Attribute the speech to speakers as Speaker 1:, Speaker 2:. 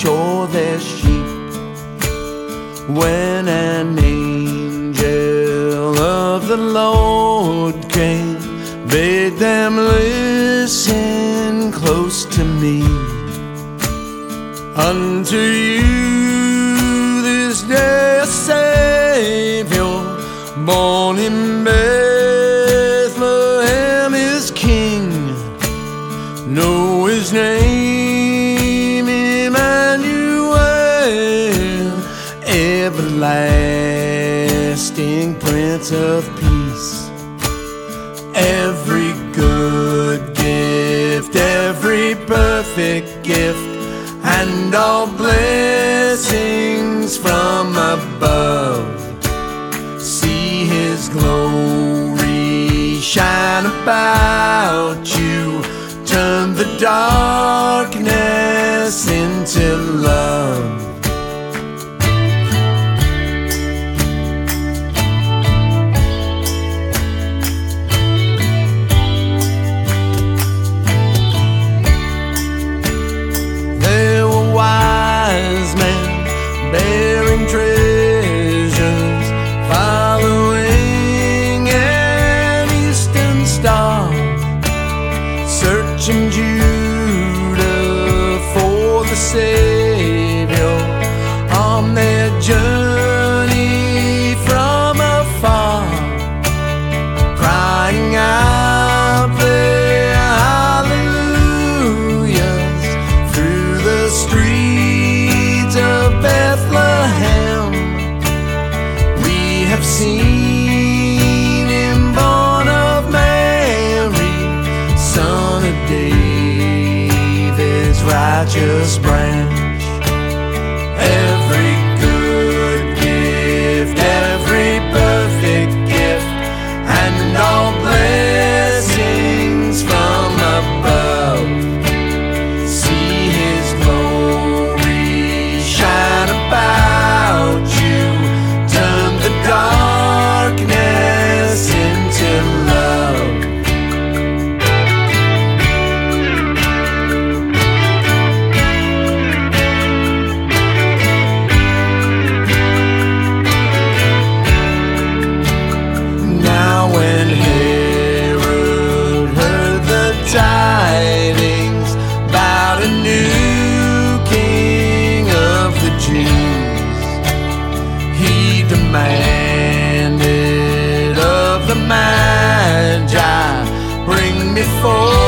Speaker 1: sure they're sheep. When an angel of the Lord came, bade them listen close to me. Unto you this day a Savior, born in Bethlehem is King. Know his name, Emmanuel, everlasting Prince of Peace. Every good gift, every perfect gift, and all blessings from above. See his glory shine about you, turn the darkness into love. There were wise men bearing treasures, following an eastern star, searching Judah for the Savior on their journey from afar, crying out their hallelujahs through the streets of Bethlehem. We have seen him born of Mary, son of David's righteous branch. Every good gift, every perfect gift, and all blessings from above. See his glory shine about you, turn the darkness into love. Now when Herod heard the tidings about a new king of the Jews, he demanded of the Magi, bring me forth